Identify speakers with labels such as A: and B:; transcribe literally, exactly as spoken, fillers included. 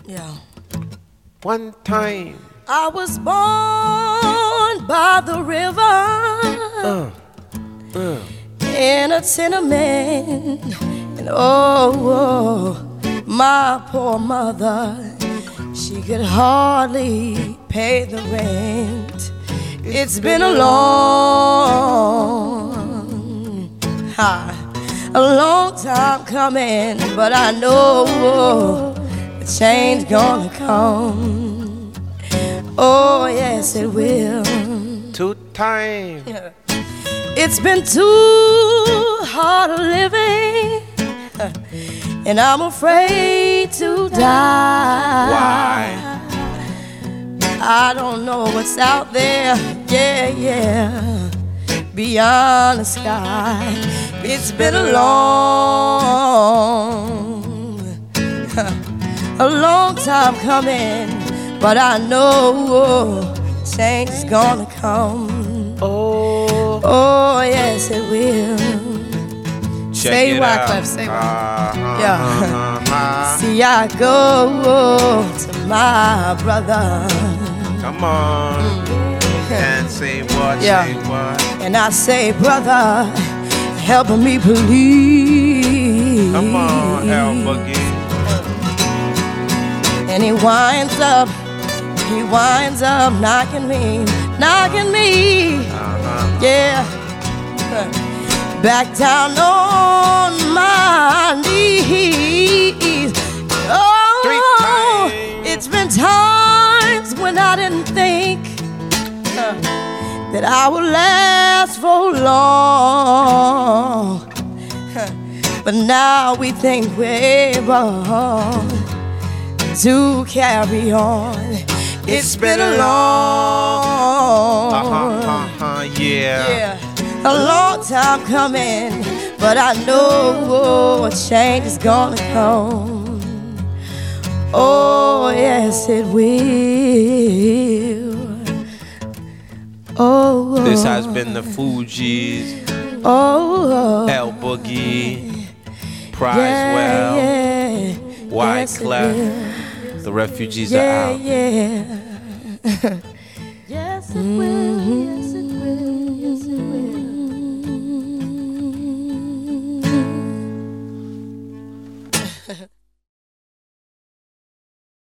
A: Yeah.
B: One time.
A: I was born by the river
B: Uh, uh.
A: in a tenement, and oh, oh, my poor mother, she could hardly pay the rent. It's been a long, ha, a long time coming, but I know the change gonna come. Oh yes, it will.
B: Two time.
A: It's been too hard living, and I'm afraid to die.
B: Why?
A: I don't know what's out there, yeah, yeah, beyond the sky. It's been a long, a long time coming, but I know change is gonna come.
B: Oh,
A: oh yes, it will.
B: check
A: Say
B: it
A: why,
B: out.
A: Clef, say why.
B: Uh-huh,
A: Yeah.
B: uh-huh.
A: See, I go to my brother.
B: Come on. And say what,
A: Yeah.
B: say what.
A: And I say, brother, help me please.
B: Come on, El Boogie.
A: And he winds up, he winds up knocking me, knocking me,
B: Uh-huh.
A: yeah. Back down on my knees.
B: Three
A: Oh,
B: times.
A: it's been times when I didn't think uh, that I would last for long. But now we think we're able to carry on. It's been a long,
B: Uh-huh, uh-huh, yeah.
A: yeah, a long time coming, but I know a change is gonna come. Oh yes, it will. Oh,
B: This has been the Fugees,
A: oh,
B: El Boogie, Prize
A: yeah,
B: Well,
A: yeah.
B: White
A: Yes, it
B: Clef.
A: will.
B: The refugees
A: Yeah,
B: are out.
A: yeah. Yes, it will.